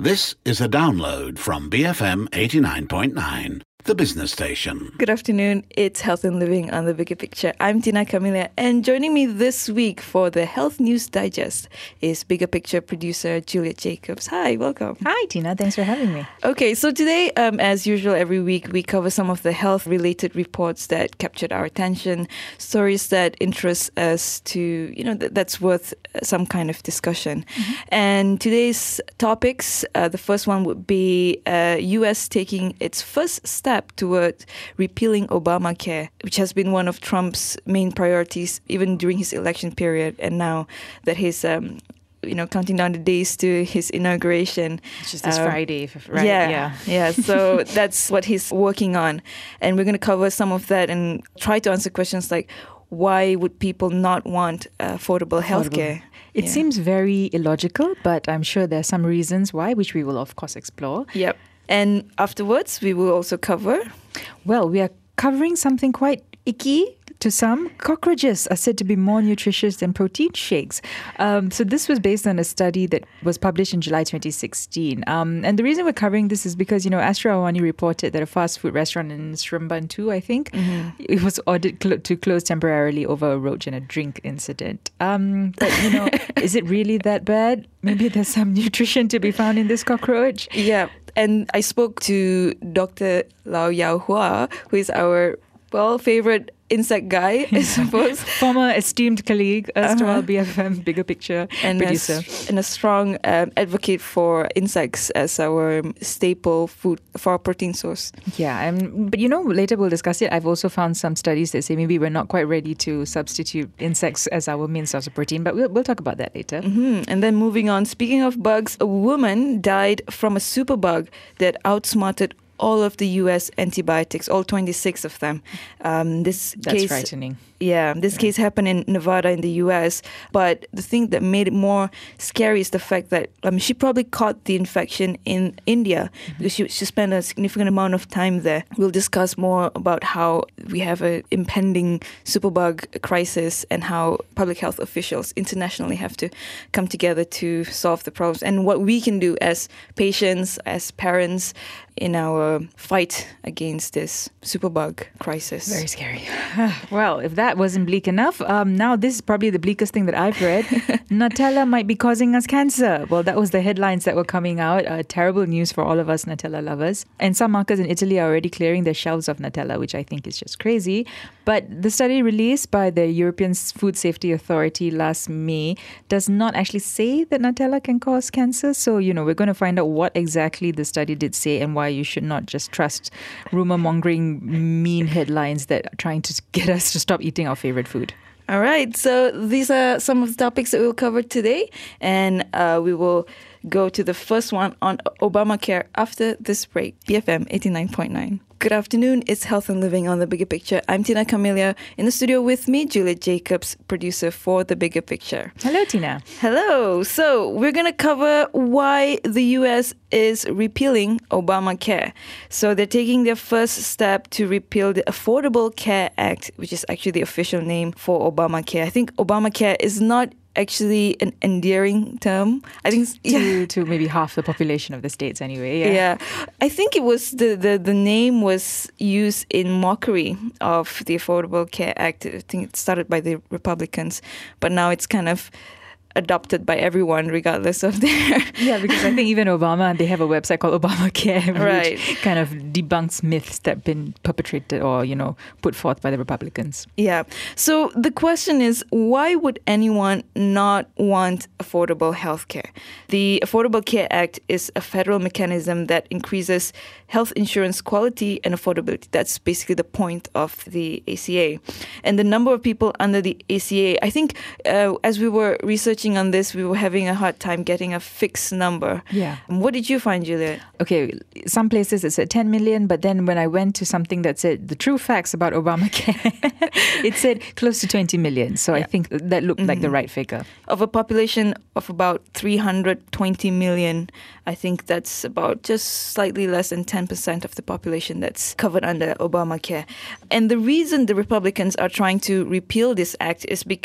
This is a download from BFM 89.9, the business station. Good afternoon. It's Health and Living on the Bigger Picture. I'm Tina Camilla, and joining me this week for the Health News Digest is Bigger Picture producer Juliet Jacobs. Hi, welcome. Hi, Tina. Thanks for having me. Okay, so today, as usual, every week we cover some of the health-related reports that captured our attention, stories that interest us to, that's worth some kind of discussion. Mm-hmm. And today's topics, the first one would be U.S. taking its first step toward repealing Obamacare, which has been one of Trump's main priorities even during his election period. And now that he's counting down the days to his inauguration. Which is this Friday, right? Yeah. So that's what he's working on. And we're going to cover some of that and try to answer questions like, why would people not want affordable healthcare? It seems very illogical, but I'm sure there are some reasons why, which we will, of course, explore. Yep. And afterwards, we will also cover... Well, we are covering something quite icky to some. Cockroaches are said to be more nutritious than protein shakes. So this was based on a study that was published in July 2016. And the reason we're covering this is because, Astro Awani reported that a fast food restaurant in Seremban, I think, it was ordered to close temporarily over a roach and a drink incident. But, is it really that bad? Maybe there's some nutrition to be found in this cockroach. Yeah. And I spoke to Dr. Lau Yao Hua, who is our, favorite insect guy, I suppose. Former esteemed colleague, erstwhile BFM Bigger Picture producer. And a strong advocate for insects as our staple food for our protein source. Yeah, but later we'll discuss it. I've also found some studies that say maybe we're not quite ready to substitute insects as our main source of protein, but we'll talk about that later. Mm-hmm. And then moving on, speaking of bugs, a woman died from a superbug that outsmarted all of the U.S. antibiotics, all 26 of them. That's frightening. Yeah, this case happened in Nevada in the U.S., but the thing that made it more scary is the fact that she probably caught the infection in India because she spent a significant amount of time there. We'll discuss more about how we have an impending superbug crisis and how public health officials internationally have to come together to solve the problems and what we can do as patients, as parents, in our fight against this superbug crisis. Very scary. Well, if that wasn't bleak enough, now this is probably the bleakest thing that I've read. Nutella might be causing us cancer. Well, that was the headlines that were coming out. Terrible news for all of us Nutella lovers. And some markets in Italy are already clearing their shelves of Nutella, which I think is just crazy. But the study released by the European Food Safety Authority last May does not actually say that Nutella can cause cancer. So, we're going to find out what exactly the study did say and why you should not just trust rumor-mongering mean headlines that are trying to get us to stop eating our favorite food. All right. So these are some of the topics that we'll cover today. And we will go to the first one on Obamacare after this break. BFM 89.9. Good afternoon. It's Health and Living on the Bigger Picture. I'm Tina Camilla. In the studio with me, Juliet Jacobs, producer for The Bigger Picture. Hello, Tina. Hello. So we're going to cover why the U.S. is repealing Obamacare. So they're taking their first step to repeal the Affordable Care Act, which is actually the official name for Obamacare. I think Obamacare is not actually an endearing term. I think to maybe half the population of the states anyway. Yeah. I think it was the name was used in mockery of the Affordable Care Act. I think it started by the Republicans, but now it's kind of adopted by everyone regardless of their... Yeah, because I think even Obama, they have a website called Obamacare, right, which kind of debunks myths that have been perpetrated or, put forth by the Republicans. Yeah. So the question is, why would anyone not want affordable health care? The Affordable Care Act is a federal mechanism that increases health insurance quality and affordability. That's basically the point of the ACA. And the number of people under the ACA, I think as we were researching on this, we were having a hard time getting a fixed number. Yeah. What did you find, Juliet? Okay, some places it said 10 million, but then when I went to something that said the true facts about Obamacare, it said close to 20 million. So I think that looked like the right figure. Of a population of about 320 million, I think that's about just slightly less than 10% of the population that's covered under Obamacare. And the reason the Republicans are trying to repeal this act is because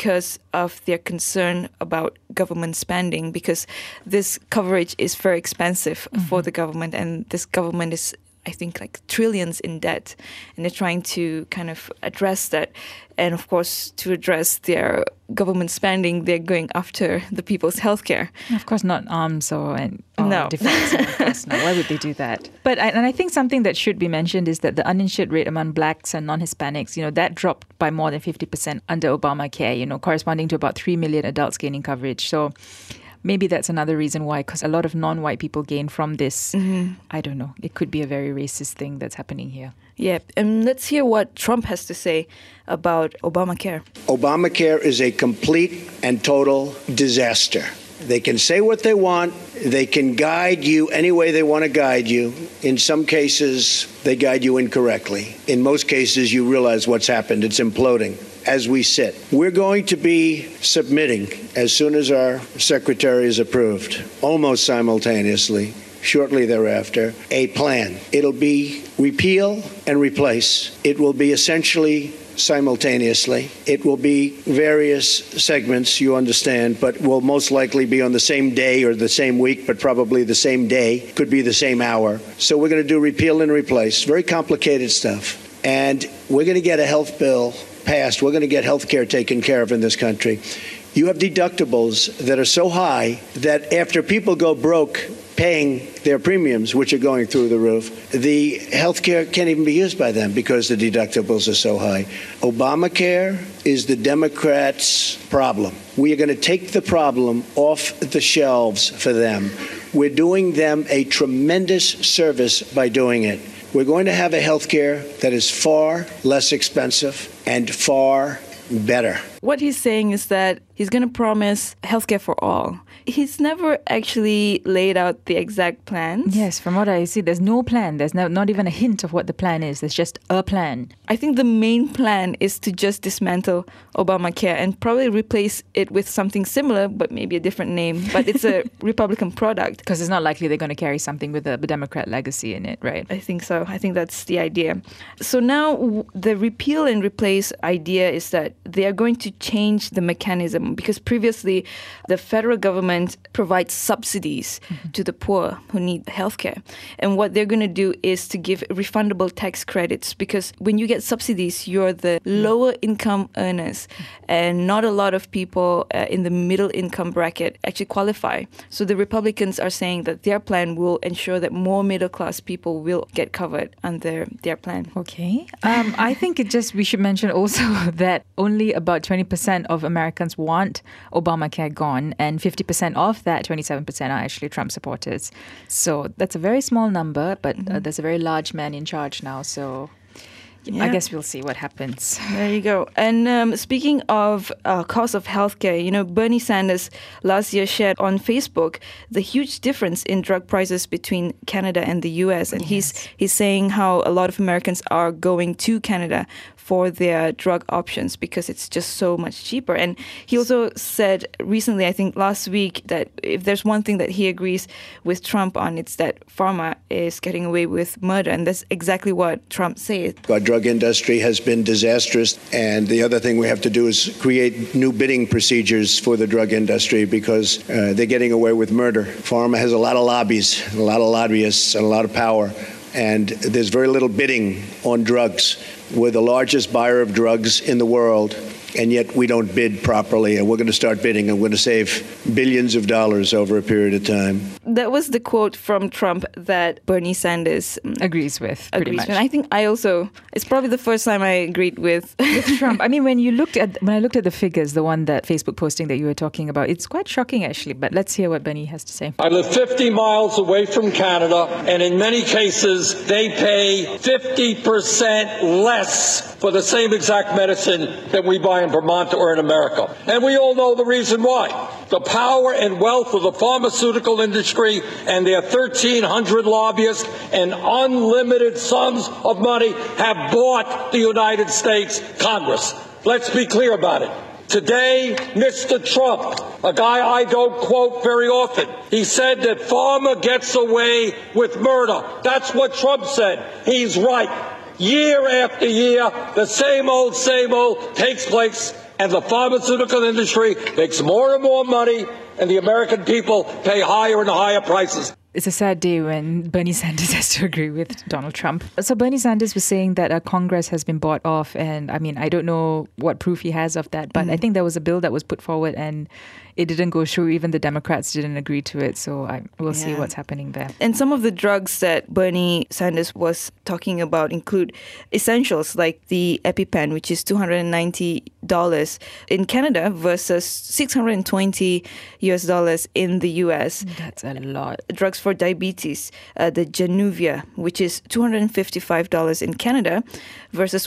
of their concern about government spending, because this coverage is very expensive for the government, and this government is, I think, like trillions in debt, and they're trying to kind of address that. And of course, to address their government spending, they're going after the people's healthcare. Of course, not arms or No. defense. Of course not. Why would they do that? But I think something that should be mentioned is that the uninsured rate among blacks and non-Hispanics, that dropped by more than 50% under Obamacare, corresponding to about 3 million adults gaining coverage. So maybe that's another reason why, because a lot of non-white people gain from this. I don't know. It could be a very racist thing that's happening here. Yeah, and let's hear what Trump has to say about Obamacare. Obamacare is a complete and total disaster. They can say what they want. They can guide you any way they want to guide you. In some cases, they guide you incorrectly. In most cases, you realize what's happened. It's imploding as we sit. We're going to be submitting, as soon as our secretary is approved, almost simultaneously, shortly thereafter, a plan. It'll be repeal and replace. It will be essentially simultaneously. It will be various segments, you understand, but will most likely be on the same day or the same week, but probably the same day, could be the same hour. So we're going to do repeal and replace. Very complicated stuff. And we're going to get a health bill passed. We're going to get health care taken care of in this country. You have deductibles that are so high that after people go broke paying their premiums, which are going through the roof, the health care can't even be used by them because the deductibles are so high. Obamacare is the Democrats' problem. We are going to take the problem off the shelves for them. We're doing them a tremendous service by doing it. We're going to have a health care that is far less expensive and far better. What he's saying is that he's going to promise healthcare for all. He's never actually laid out the exact plans. Yes, from what I see, there's no plan. There's not even a hint of what the plan is. There's just a plan. I think the main plan is to just dismantle Obamacare and probably replace it with something similar, but maybe a different name. But it's a Republican product. Because it's not likely they're going to carry something with a Democrat legacy in it, right? I think so. I think that's the idea. So now the repeal and replace idea is that they are going to change the mechanism, because previously the federal government provides subsidies to the poor who need healthcare. And what they're going to do is to give refundable tax credits, because when you get subsidies, you're the lower income earners, and not a lot of people in the middle income bracket actually qualify. So the Republicans are saying that their plan will ensure that more middle class people will get covered under their plan. Okay. I think we should mention also that only about 20% of Americans want Obamacare gone, and 50% of that, 27%, are actually Trump supporters. So that's a very small number, but there's a very large man in charge now. So I guess we'll see what happens. There you go. And speaking of cost of healthcare, Bernie Sanders last year shared on Facebook the huge difference in drug prices between Canada and the US. And he's saying how a lot of Americans are going to Canada for their drug options because it's just so much cheaper. And he also said recently, I think last week, that if there's one thing that he agrees with Trump on, it's that pharma is getting away with murder. And that's exactly what Trump said. Our drug industry has been disastrous. And the other thing we have to do is create new bidding procedures for the drug industry because they're getting away with murder. Pharma has a lot of lobbies, a lot of lobbyists, and a lot of power. And there's very little bidding on drugs. We're the largest buyer of drugs in the world, and yet we don't bid properly. And we're going to start bidding, and we're going to save billions of dollars over a period of time. That was the quote from Trump that Bernie Sanders agrees with, pretty much. And I think it's probably the first time I agreed with Trump. I mean, when I looked at the figures, the one that Facebook posting that you were talking about, it's quite shocking, actually. But let's hear what Bernie has to say. I live 50 miles away from Canada, and in many cases, they pay 50% less for the same exact medicine that we buy in Vermont or in America. And we all know the reason why. The power and wealth of the pharmaceutical industry and their 1,300 lobbyists and unlimited sums of money have bought the United States Congress. Let's be clear about it. Today, Mr. Trump, a guy I don't quote very often, he said that pharma gets away with murder. That's what Trump said. He's right. year after year, the same old takes place, and the pharmaceutical industry makes more and more money, and the American people pay higher and higher prices. It's a sad day when Bernie Sanders has to agree with Donald Trump. So Bernie Sanders was saying that Congress has been bought off, and I mean, I don't know what proof he has of that, but I think there was a bill that was put forward and it didn't go through. Even the Democrats didn't agree to it. So we'll see what's happening there. And some of the drugs that Bernie Sanders was talking about include essentials like the EpiPen, which is $290 in Canada versus $620 in the US. That's a lot. Drugs for diabetes, the Januvia, which is $255 in Canada versus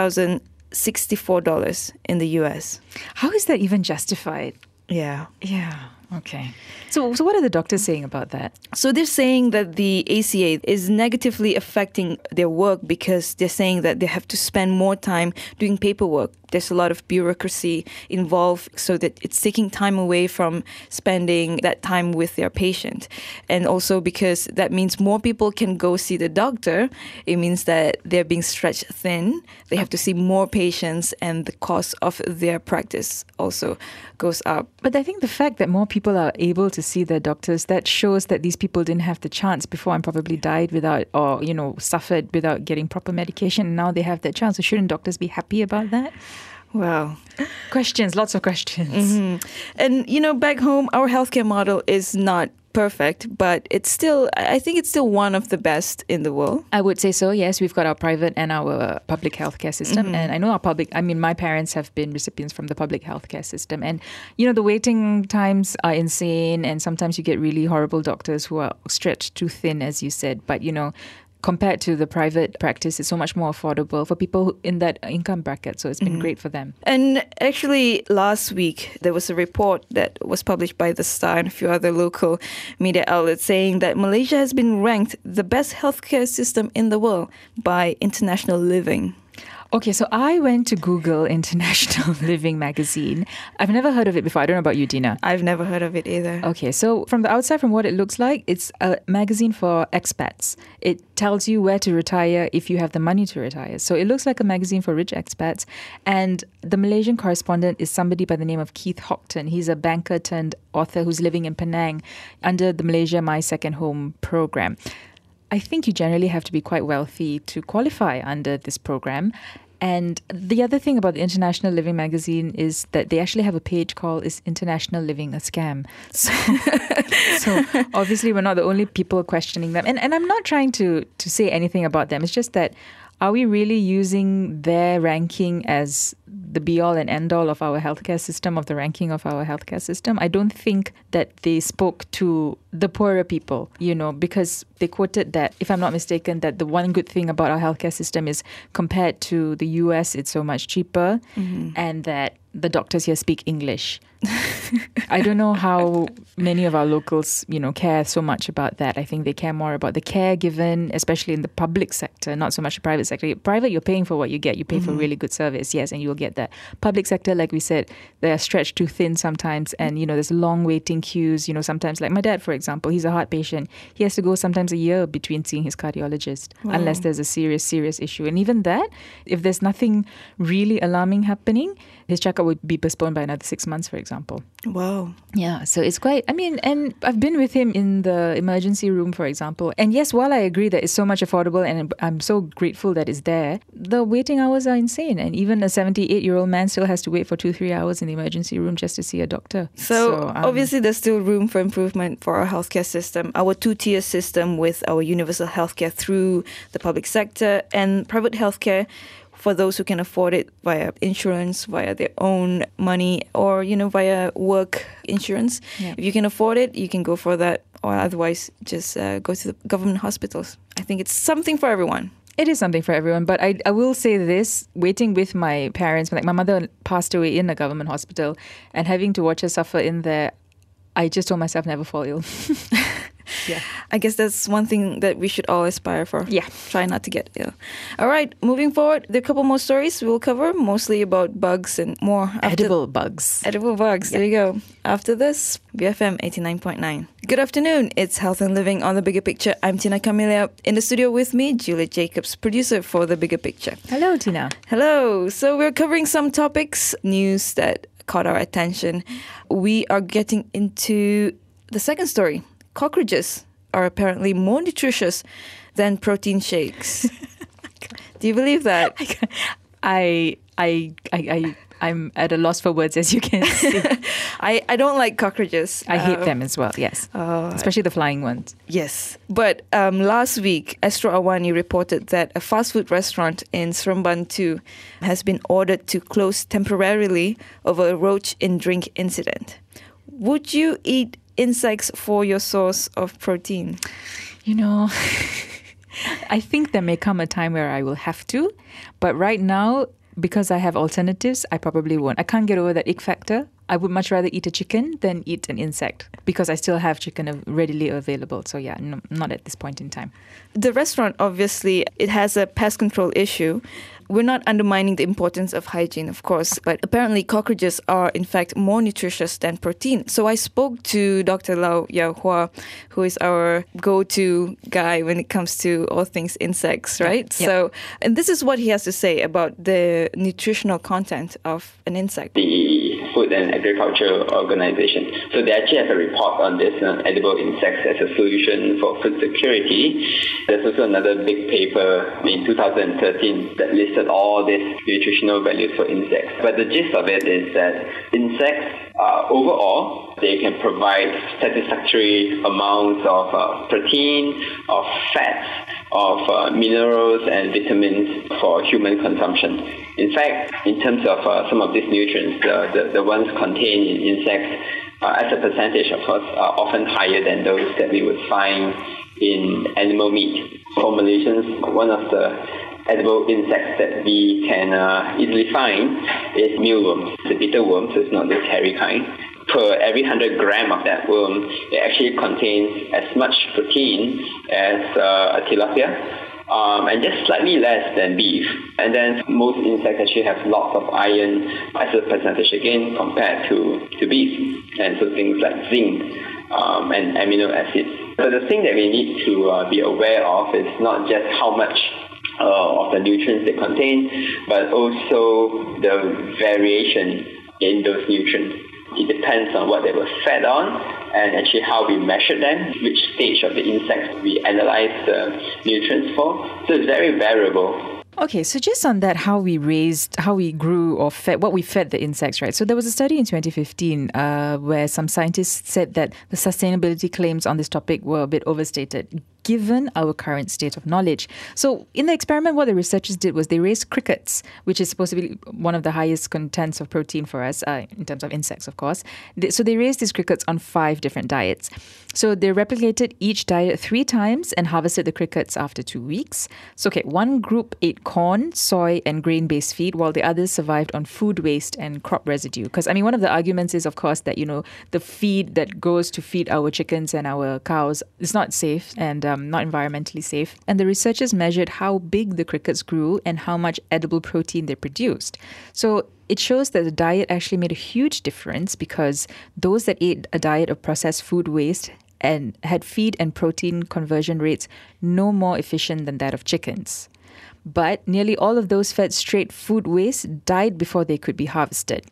$1,064 in the US. How is that even justified? Yeah. Yeah. Okay. So what are the doctors saying about that? So they're saying that the ACA is negatively affecting their work because they're saying that they have to spend more time doing paperwork. There's a lot of bureaucracy involved, so that it's taking time away from spending that time with their patient. And also because that means more people can go see the doctor, it means that they're being stretched thin. They have to see more patients, and the cost of their practice also goes up. But I think the fact that more people are able to see their doctors, that shows that these people didn't have the chance before and probably died without, or, suffered without getting proper medication. And now they have that chance. So shouldn't doctors be happy about that? Wow. Questions, lots of questions. Mm-hmm. And, back home, our healthcare model is not perfect, but I think it's still one of the best in the world. I would say so, yes. We've got our private and our public healthcare system. And I know my parents have been recipients from the public healthcare system. And, the waiting times are insane. And sometimes you get really horrible doctors who are stretched too thin, as you said. But, compared to the private practice, it's so much more affordable for people in that income bracket. So it's been great for them. And actually, last week, there was a report that was published by The Star and a few other local media outlets saying that Malaysia has been ranked the best healthcare system in the world by International Living. Okay, so I went to Google International Living magazine. I've never heard of it before. I don't know about you, Dina. I've never heard of it either. Okay, so from the outside, from what it looks like, it's a magazine for expats. It tells you where to retire if you have the money to retire. So it looks like a magazine for rich expats. And the Malaysian correspondent is somebody by the name of Keith Houghton. He's a banker turned author who's living in Penang under the Malaysia My Second Home program. I think you generally have to be quite wealthy to qualify under this program. And the other thing about the International Living magazine is that they actually have a page called Is International Living a Scam? So obviously we're not the only people questioning them. And I'm not trying to say anything about them. It's just that, are we really using their ranking as the be-all and end-all of our healthcare system, of the ranking of our healthcare system? I don't think that they spoke to the poorer people, because they quoted that, if I'm not mistaken, that the one good thing about our healthcare system is compared to the US, it's so much cheaper, and that the doctors here speak English. I don't know how many of our locals, care so much about that. I think they care more about the care given, especially in the public sector, not so much the private sector. Private, you're paying for what you get. You pay for really good service, yes, and you will get that. Public sector, like we said, they are stretched too thin sometimes, and, there's long waiting queues. Sometimes, like my dad, for example, he's a heart patient. He has to go sometimes a year between seeing his cardiologist, unless there's a serious issue. And even that, if there's nothing really alarming happening, his checkup would be postponed by another 6 months, for example. Wow. Yeah, so it's quite, and I've been with him in the emergency room, for example. And yes, while I agree that it's so much affordable and I'm so grateful that it's there, the waiting hours are insane. And even a 78-year-old man still has to wait for 2-3 hours in the emergency room just to see a doctor. So obviously there's still room for improvement for our healthcare system. Our two-tier system with our universal healthcare through the public sector and private healthcare for those who can afford it via insurance, via their own money, or, via work insurance. Yeah. If you can afford it, you can go for that, or otherwise just go to the government hospitals. I think it's something for everyone. It is something for everyone, but I will say this, waiting with my parents, like my mother passed away in a government hospital, and having to watch her suffer in there, I just told myself never fall ill. Yeah. I guess that's one thing that we should all aspire for. Yeah. Try not to get ill. All right, moving forward, there are a couple more stories we'll cover, mostly about bugs and more. Edible bugs. Edible bugs. There you go. After this, BFM 89.9. Good afternoon. It's Health and Living on The Bigger Picture. I'm Tina Camilia. In the studio with me, Juliet Jacobs, producer for The Bigger Picture. Hello, Tina. Hello. So we're covering some topics, news that caught our attention. We are getting into the second story. Cockroaches are apparently more nutritious than protein shakes. Do you believe that? I'm at a loss for words, as you can see. I don't like cockroaches. I hate them as well, yes. Especially the flying ones. Yes. But last week, Astro Awani reported that a fast food restaurant in Seremban 2 has been ordered to close temporarily over a roach in drink incident. Would you eat insects for your source of protein? You know, I think there may come a time where I will have to. But right now, because I have alternatives, I probably won't. I can't get over that ick factor. I would much rather eat a chicken than eat an insect because I still have chicken readily available. So yeah, no, not at this point in time. The restaurant, obviously, it has a pest control issue. We're not undermining the importance of hygiene, of course, but apparently cockroaches are, in fact, more nutritious than protein. So I spoke to Dr. Lau Yao Hua, who is our go-to guy when it comes to all things insects, right? Yeah. So, and this is what he has to say about the nutritional content of an insect. The Food and Agriculture Organization. So they actually have a report on this edible insects as a solution for food security. There's also another big paper in 2013 that listed all these nutritional values for insects. But the gist of it is that insects, overall, they can provide satisfactory amounts of protein, of fats, of minerals and vitamins for human consumption. In fact, in terms of some of these nutrients, the ones contained in insects, as a percentage, of course, are often higher than those that we would find in animal meat. For Malaysians, one of the edible insects that we can easily find is mealworms. It's a bitter worm, so it's not this hairy kind. Per every 100 gram of that worm, it actually contains as much protein as a tilapia, and just slightly less than beef. And then most insects actually have lots of iron as a percentage again compared to beef. And so things like zinc and amino acids. So the thing that we need to be aware of is not just how much of the nutrients they contain, but also the variation in those nutrients. It depends on what they were fed on and actually how we measure them, which stage of the insects we analyze the nutrients for. So it's very variable. Okay, so just on that, how we grew or fed, what we fed the insects, right? So there was a study in 2015 where some scientists said that the sustainability claims on this topic were a bit overstated, given our current state of knowledge. So in the experiment, what the researchers did was they raised crickets, which is supposed to be one of the highest contents of protein for us, in terms of insects, of course. So they raised these crickets on 5 different diets. So they replicated each diet 3 times and harvested the crickets after 2 weeks. So, okay, one group ate corn, soy, and grain-based feed, while the others survived on food waste and crop residue. Because, I mean, one of the arguments is, of course, that, you know, the feed that goes to feed our chickens and our cows is not safe and not environmentally safe. And the researchers measured how big the crickets grew and how much edible protein they produced. So it shows that the diet actually made a huge difference because those that ate a diet of processed food waste and had feed and protein conversion rates no more efficient than that of chickens. But nearly all of those fed straight food waste died before they could be harvested.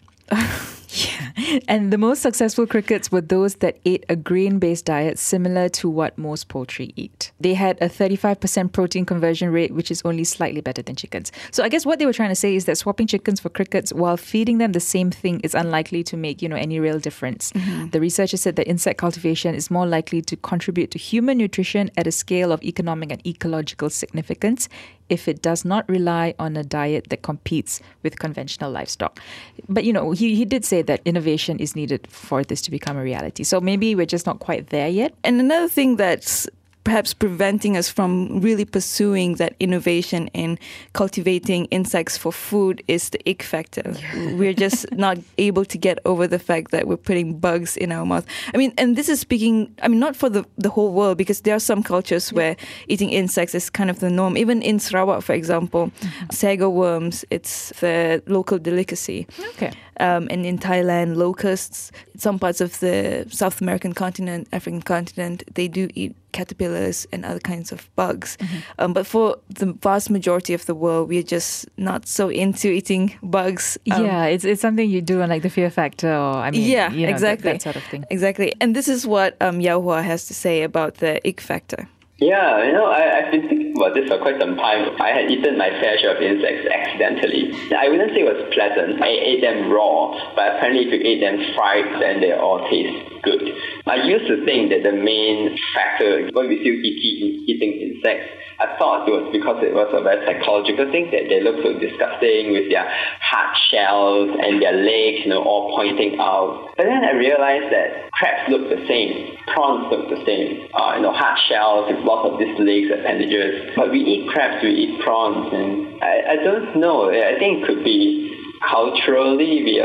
Yeah. And the most successful crickets were those that ate a grain-based diet similar to what most poultry eat. They had a 35% protein conversion rate, which is only slightly better than chickens. So I guess what they were trying to say is that swapping chickens for crickets while feeding them the same thing is unlikely to make, any real difference. Mm-hmm. The researchers said that insect cultivation is more likely to contribute to human nutrition at a scale of economic and ecological significance if it does not rely on a diet that competes with conventional livestock. But, he did say that innovation is needed for this to become a reality. So maybe we're just not quite there yet. And another thing that's perhaps preventing us from really pursuing that innovation in cultivating insects for food is the ick factor. We're just not able to get over the fact that we're putting bugs in our mouth. I mean, and this is speaking, I mean, not for the whole world, because there are some cultures where eating insects is kind of the norm. Even in Sarawak, for example, sago worms, it's the local delicacy. Okay. And in Thailand, locusts, some parts of the South American continent, African continent, they do eat caterpillars and other kinds of bugs. But for the vast majority of the world, we're just not so into eating bugs. It's something you do on like the fear factor, or I mean, exactly. that sort of thing. Exactly. And this is what Yao Hua has to say about the ick factor. Yeah, I've been thinking about this for quite some time. I had eaten my fair share of insects accidentally. I wouldn't say it was pleasant. I ate them raw, but apparently if you ate them fried, then they all taste good. I used to think that the main factor when we still eating insects, I thought it was because it was a very psychological thing, that they look so disgusting with their hard shells and their legs, all pointing out. But then I realized that crabs look the same, prawns look the same, hard shells with lots of these legs, appendages. But we eat crabs, we eat prawns, and I don't know. I think it could be culturally we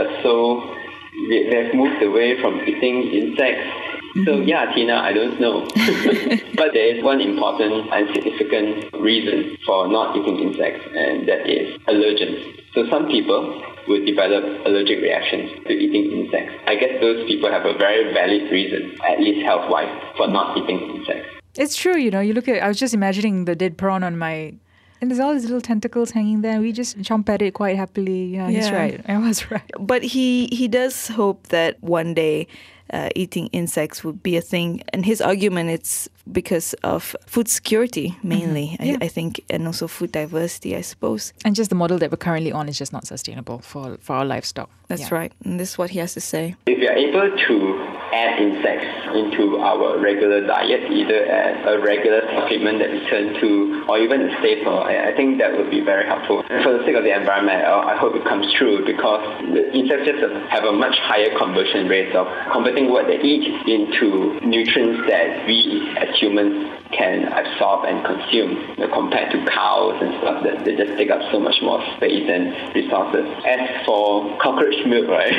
have moved away from eating insects. So Tina, I don't know. But there is one important and significant reason for not eating insects, and that is allergens. So some people will develop allergic reactions to eating insects. I guess those people have a very valid reason, at least health-wise, for not eating insects. It's true, you look at, I was just imagining the dead prawn on my, and there's all these little tentacles hanging there. We just chomp at it quite happily. Yeah, he's right. I was right. But he does hope that one day eating insects would be a thing. And his argument, it's because of food security, mainly, I think, and also food diversity, I suppose. And just the model that we're currently on is just not sustainable for our livestock. That's right. And this is what he has to say. If we are able to add insects into our regular diet, either as a regular supplement that we turn to, or even a staple, I think that would be very helpful. And for the sake of the environment, I hope it comes true, because the insects just have a much higher conversion rate of converting what they eat into nutrients that we as humans can absorb and consume, compared to cows and stuff that they just take up so much more space and resources. As for cockroach milk, right?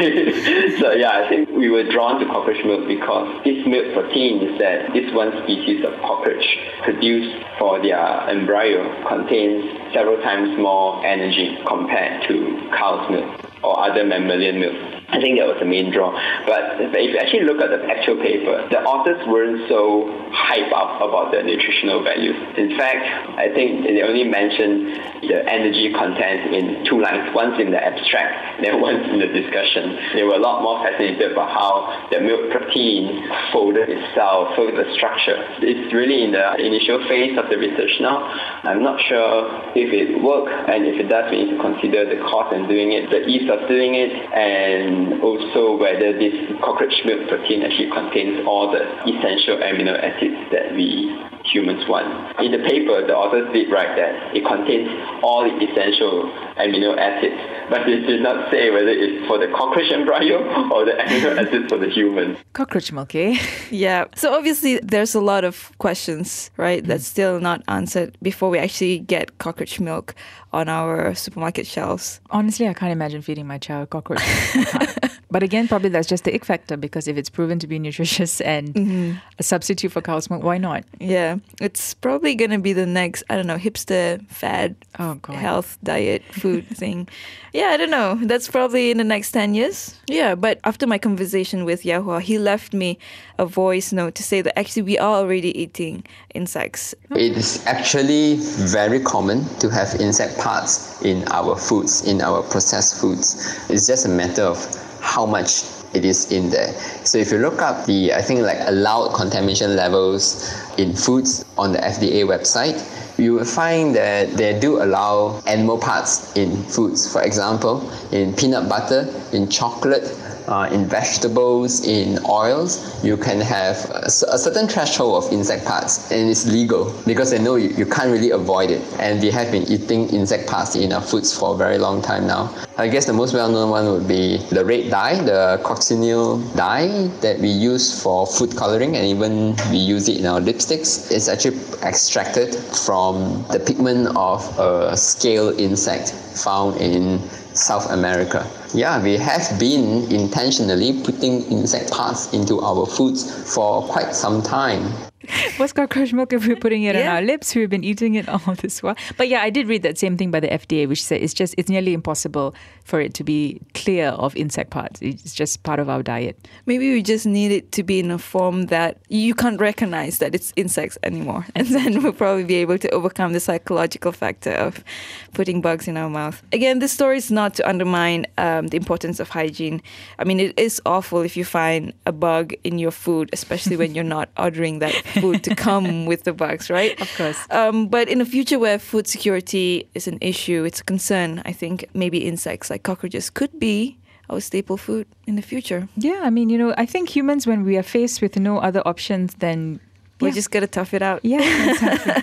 So I think we were drawn to cockroach milk because this milk proteins that this one species of cockroach produce for their embryo contains several times more energy compared to cow's milk or other mammalian milk. I think that was the main draw. But if you actually look at the actual paper, the authors weren't so hyped up about the nutritional values. In fact, I think they only mentioned the energy content in 2 lines, once in the abstract, then once in the discussion. They were a lot more fascinated about how the milk protein folded itself, so the structure. It's really in the initial phase of the research now. I'm not sure if it works, and if it does, we need to consider the cost in doing it, the ease of doing it, and also whether this cockroach milk protein actually contains all the essential amino acids that we humans want. In the paper, the authors did write that it contains all the essential amino acids, but they did not say whether it's for the cockroach embryo or the amino acids for the human. Cockroach milk, eh? Yeah. So obviously there's a lot of questions, right, that's still not answered before we actually get cockroach milk on our supermarket shelves. Honestly, I can't imagine feeding my child cockroach milk. But again, probably that's just the ick factor, because if it's proven to be nutritious and a substitute for cow's milk, why not? Yeah. It's probably going to be the next, hipster fad health diet food thing. Yeah, I don't know. That's probably in the next 10 years. Yeah, but after my conversation with Yao Hua, he left me a voice note to say that actually we are already eating insects. It is actually very common to have insect parts in our foods, in our processed foods. It's just a matter of how much it is in there. So if you look up the, allowed contamination levels in foods on the FDA website, you will find that they do allow animal parts in foods. For example, in peanut butter, in chocolate, in vegetables, in oils, you can have a certain threshold of insect parts, and it's legal because they know you can't really avoid it. And we have been eating insect parts in our foods for a very long time now. I guess the most well-known one would be the red dye, the coccinyl dye that we use for food coloring, and even we use it in our lipsticks. It's actually extracted from the pigment of a scale insect found in South America. Yeah, we have been intentionally putting insect parts into our foods for quite some time. What's cockroach milk if we're putting it on our lips? We've been eating it all this while. But yeah, I did read that same thing by the FDA, which said it's nearly impossible for it to be clear of insect parts. It's just part of our diet. Maybe we just need it to be in a form that you can't recognize that it's insects anymore. And then we'll probably be able to overcome the psychological factor of putting bugs in our mouth. Again, this story is not to undermine the importance of hygiene. I mean, it is awful if you find a bug in your food, especially when you're not ordering that food to come with the bugs, right? Of course. But in a future where food security is an issue, it's a concern. I think maybe insects like cockroaches could be our staple food in the future. Yeah, I mean, I think humans, when we are faced with no other options, then we just got to tough it out. Yeah, exactly.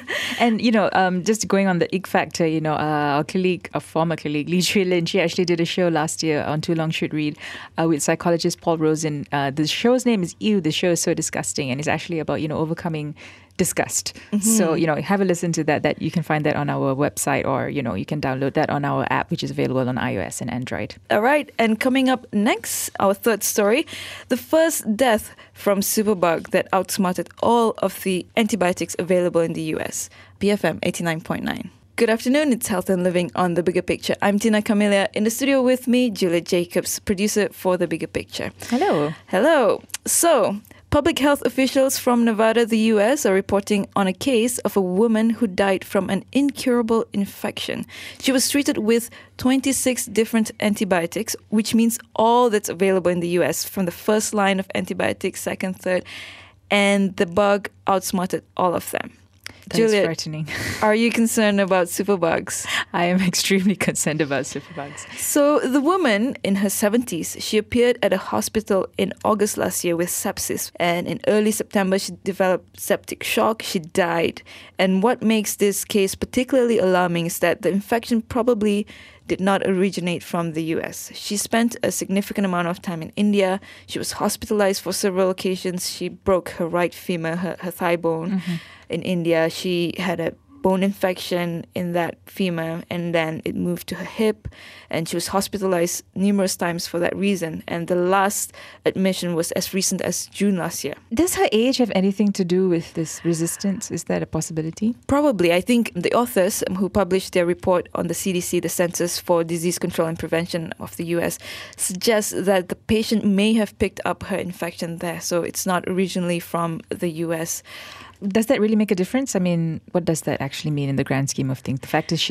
And, just going on the ick factor, our former colleague, Lee Chui Lin, she actually did a show last year on Too Long Should Read with psychologist Paul Rosen. The show's name is Ew, the show is so disgusting. And it's actually about, overcoming disgust. Mm-hmm. So, have a listen to that. You can find that on our website, or, you can download that on our app, which is available on iOS and Android. All right. And coming up next, our third story, the first death from superbug that outsmarted all of the antibiotics available in the US. BFM 89.9. Good afternoon, it's Health and Living on The Bigger Picture. I'm Tina Camelia. In the studio with me, Julia Jacobs, producer for The Bigger Picture. Hello. Hello. So, public health officials from Nevada, the US, are reporting on a case of a woman who died from an incurable infection. She was treated with 26 different antibiotics, which means all that's available in the US, from the first line of antibiotics, second, third, and the bug outsmarted all of them. That's Juliet, frightening. Are you concerned about superbugs? I am extremely concerned about superbugs. So the woman in her 70s, she appeared at a hospital in August last year with sepsis. And in early September, she developed septic shock. She died. And what makes this case particularly alarming is that the infection probably did not originate from the US. She spent a significant amount of time in India. She was hospitalized for several occasions. She broke her right femur, her thigh bone. Mm-hmm. In India, she had a bone infection in that femur, and then it moved to her hip, and she was hospitalized numerous times for that reason. And the last admission was as recent as June last year. Does her age have anything to do with this resistance? Is that a possibility? Probably. I think the authors who published their report on the CDC, the Centers for Disease Control and Prevention of the US, suggest that the patient may have picked up her infection there, so it's not originally from the US. Does that really make a difference? I mean, what does that actually mean in the grand scheme of things? The fact is she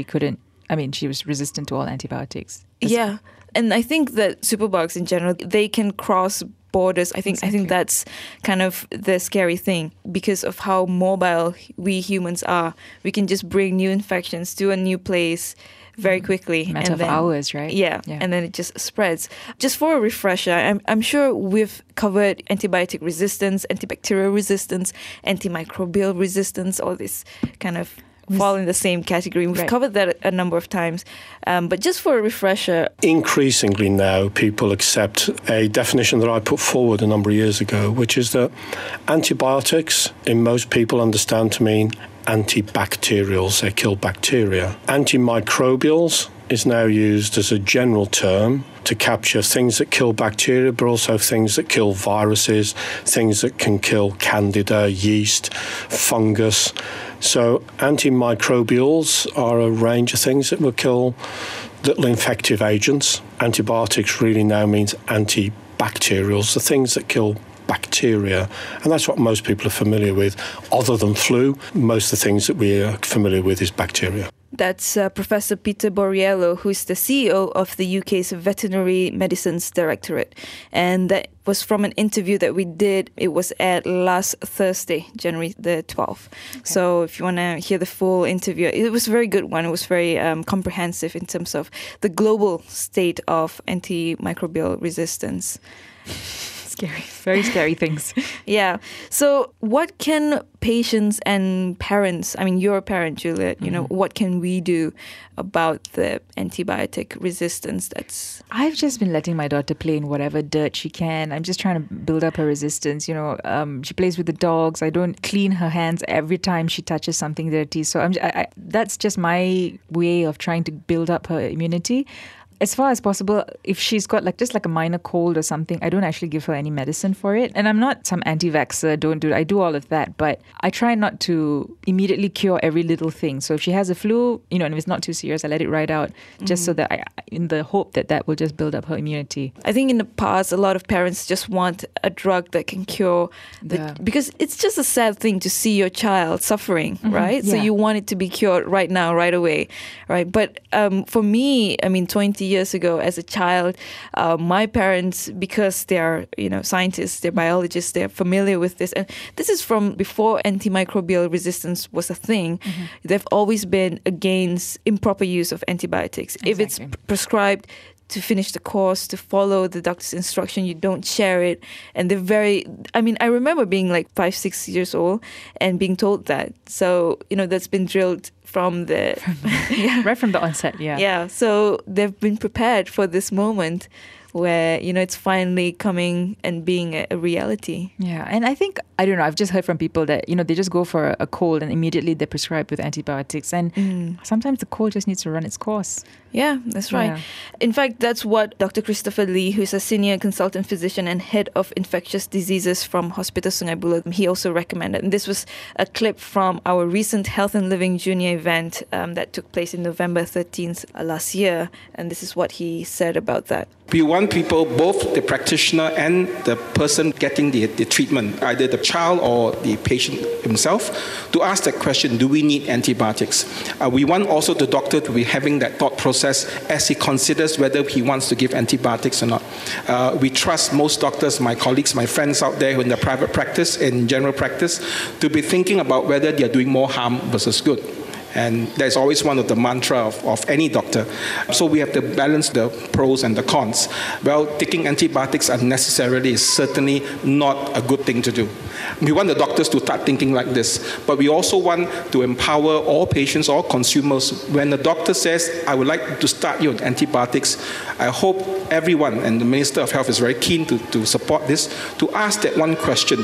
was resistant to all antibiotics. Yeah. And I think that superbugs in general, they can cross borders. I think that's kind of the scary thing, because of how mobile we humans are. We can just bring new infections to a new place very quickly. Matter of hours, right? Yeah, and then it just spreads. Just for a refresher, I'm sure we've covered antibiotic resistance, antibacterial resistance, antimicrobial resistance, all this kind of fall in the same category. We've covered that a number of times. But just for a refresher. Increasingly now, people accept a definition that I put forward a number of years ago, which is that antibiotics, in most people, understand to mean antibacterials. They kill bacteria. Antimicrobials is now used as a general term to capture things that kill bacteria, but also things that kill viruses, things that can kill candida, yeast, fungus. So antimicrobials are a range of things that will kill little infective agents. Antibiotics really now means antibacterials, the things that kill bacteria, and that's what most people are familiar with. Other than flu, most of the things that we are familiar with is bacteria. That's Professor Peter Borriello, who's the CEO of the UK's Veterinary Medicines Directorate. And that was from an interview that we did. It was aired last Thursday, January the 12th. Okay. So if you want to hear the full interview, it was a very good one. It was very comprehensive in terms of the global state of antimicrobial resistance. Scary, very scary things. Yeah. So what can patients and parents, I mean, you're a parent, Juliet, what can we do about the antibiotic resistance that's... I've just been letting my daughter play in whatever dirt she can. I'm just trying to build up her resistance. She plays with the dogs. I don't clean her hands every time she touches something dirty. So that's just my way of trying to build up her immunity. As far as possible, if she's got just a minor cold or something, I don't actually give her any medicine for it. And I'm not some anti-vaxxer, don't do it. I do all of that, but I try not to immediately cure every little thing. So if she has a flu, and if it's not too serious, I let it ride out just so that in the hope that will just build up her immunity. I think in the past, a lot of parents just want a drug that can cure because it's just a sad thing to see your child suffering, right? Yeah. So you want it to be cured right now, right away, right? But for me, 20 years ago as a child, my parents, because they're scientists, they're biologists, they're familiar with this, and this is from before antimicrobial resistance was a thing. They've always been against improper use of antibiotics. Exactly. If it's prescribed, to finish the course, to follow the doctor's instruction, you don't share it. And they're I remember being 5-6 years old and being told that. So, that's been drilled from the... Right from the onset, yeah. Yeah, so they've been prepared for this moment where, it's finally coming and being a reality. Yeah, and I think, I don't know, I've just heard from people that, they just go for a cold and immediately they're prescribed with antibiotics. And sometimes the cold just needs to run its course. Yeah, that's right. Yeah. In fact, that's what Dr. Christopher Lee, who's a senior consultant physician and head of infectious diseases from Hospital Sungai Buloh, he also recommended. And this was a clip from our recent Health and Living Junior event that took place in November 13th last year. And this is what he said about that. We want people, both the practitioner and the person getting the treatment, either the child or the patient himself, to ask that question, do we need antibiotics? We want also the doctor to be having that thought process as he considers whether he wants to give antibiotics or not. We trust most doctors, my colleagues, my friends out there in the private practice, in general practice, to be thinking about whether they are doing more harm versus good. And that's always one of the mantra of any doctor. So we have to balance the pros and the cons. Well, taking antibiotics unnecessarily is certainly not a good thing to do. We want the doctors to start thinking like this, but we also want to empower all patients, all consumers. When the doctor says, I would like to start you on antibiotics, I hope everyone, and the Minister of Health is very keen to support this, to ask that one question.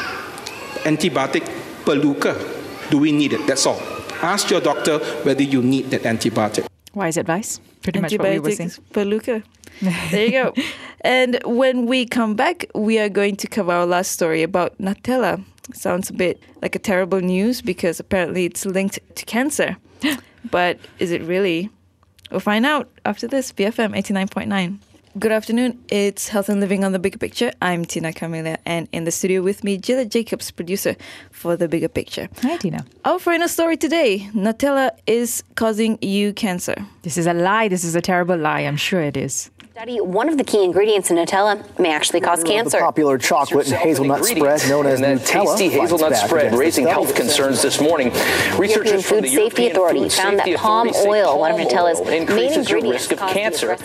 Antibiotic perlu ke? Do we need it? That's all. Ask your doctor whether you need that antibiotic. Wise advice. Pretty much what we were saying. Perlu ke? There you go. And when we come back, we are going to cover our last story about Nutella. Sounds a bit like a terrible news because apparently it's linked to cancer. But is it really? We'll find out after this. BFM 89.9. Good afternoon. It's Health and Living on the Bigger Picture. I'm Tina Camilla, and in the studio with me, Gillette Jacobs, producer for The Bigger Picture. Hi, Tina. Our final story today, Nutella is causing you cancer. This is a lie. This is a terrible lie. I'm sure it is. Study, one of the key ingredients in Nutella may actually cause cancer. The popular chocolate and hazelnut spread known as Nutella. Tasty hazelnut spread raising health concerns this morning. Researchers from the European Food Safety Authority found that palm oil, one of Nutella's main ingredients, risk of cancer.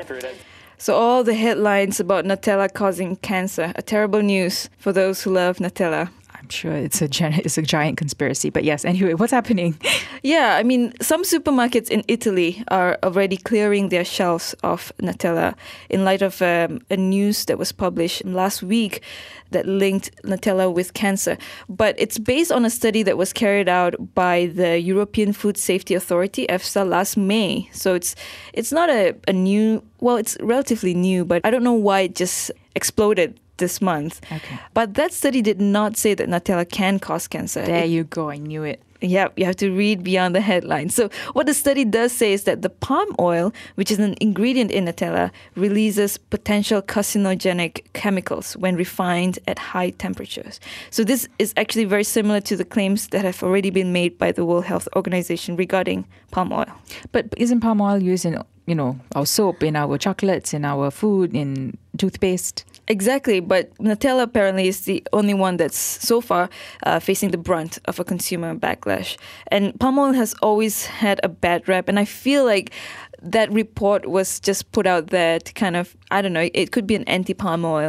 So all the headlines about Nutella causing cancer, a terrible news for those who love Nutella. I'm sure it's a giant conspiracy. But yes, anyway, what's happening? Yeah, some supermarkets in Italy are already clearing their shelves of Nutella in light of a news that was published last week that linked Nutella with cancer. But it's based on a study that was carried out by the European Food Safety Authority, EFSA, last May. So it's not a new, well, it's relatively new, but I don't know why it just exploded this month. Okay. But that study did not say that Nutella can cause cancer. There you go. I knew it. Yeah, you have to read beyond the headlines. So what the study does say is that the palm oil, which is an ingredient in Nutella, releases potential carcinogenic chemicals when refined at high temperatures. So this is actually very similar to the claims that have already been made by the World Health Organization regarding palm oil. But isn't palm oil used in, our soap, in our chocolates, in our food, in toothpaste? Exactly, but Nutella apparently is the only one that's so far facing the brunt of a consumer backlash. And palm oil has always had a bad rep, and I feel like that report was just put out there to kind of, I don't know, it could be an anti-palm oil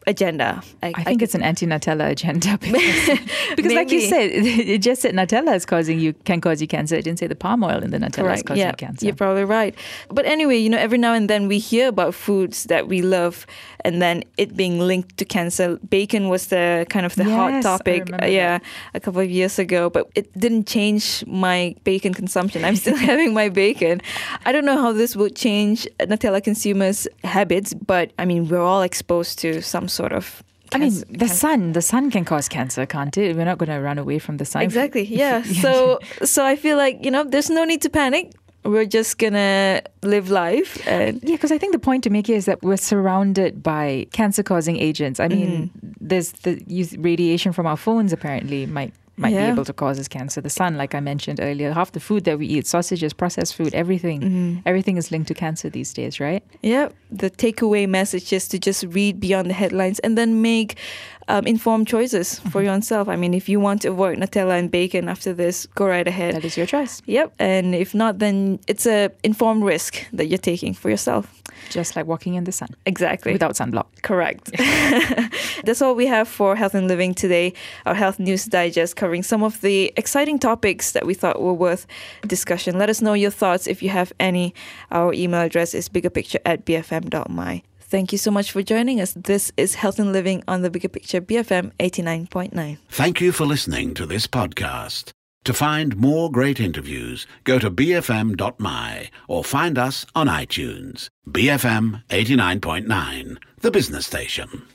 agenda. I think it's an anti-Nutella agenda because like you said, it just said Nutella can cause you cancer. It didn't say the palm oil in the Nutella is causing cancer. You're probably right. But anyway, every now and then we hear about foods that we love and then it being linked to cancer. Bacon was the kind of the hot topic, a couple of years ago, but it didn't change my bacon consumption. I'm still having my bacon. I don't know how this will change Nutella consumers' habits, but I mean, we're all exposed to some sort of the sun can cause cancer, can't it? We're not going to run away from the sun. Exactly, yeah. So I feel like, there's no need to panic. We're just going to live life. Because I think the point to make here is that we're surrounded by cancer-causing agents. I mean, there's the radiation from our phones apparently might be able to cause us cancer. The sun, like I mentioned earlier, half the food that we eat, sausages, processed food, everything is linked to cancer these days, right? Yeah. The takeaway message is to just read beyond the headlines and then make informed choices for your own self. I mean, if you want to avoid Nutella and bacon after this, go right ahead. That is your choice. Yep. And if not, then it's a informed risk that you're taking for yourself. Just like walking in the sun. Exactly. Without sunblock. Correct. That's all we have for Health and Living today. Our Health News Digest covering some of the exciting topics that we thought were worth discussion. Let us know your thoughts if you have any. Our email address is biggerpicture@bfm.my. Thank you so much for joining us. This is Health and Living on the Bigger Picture, BFM 89.9. Thank you for listening to this podcast. To find more great interviews, go to bfm.my or find us on iTunes. BFM 89.9, the business station.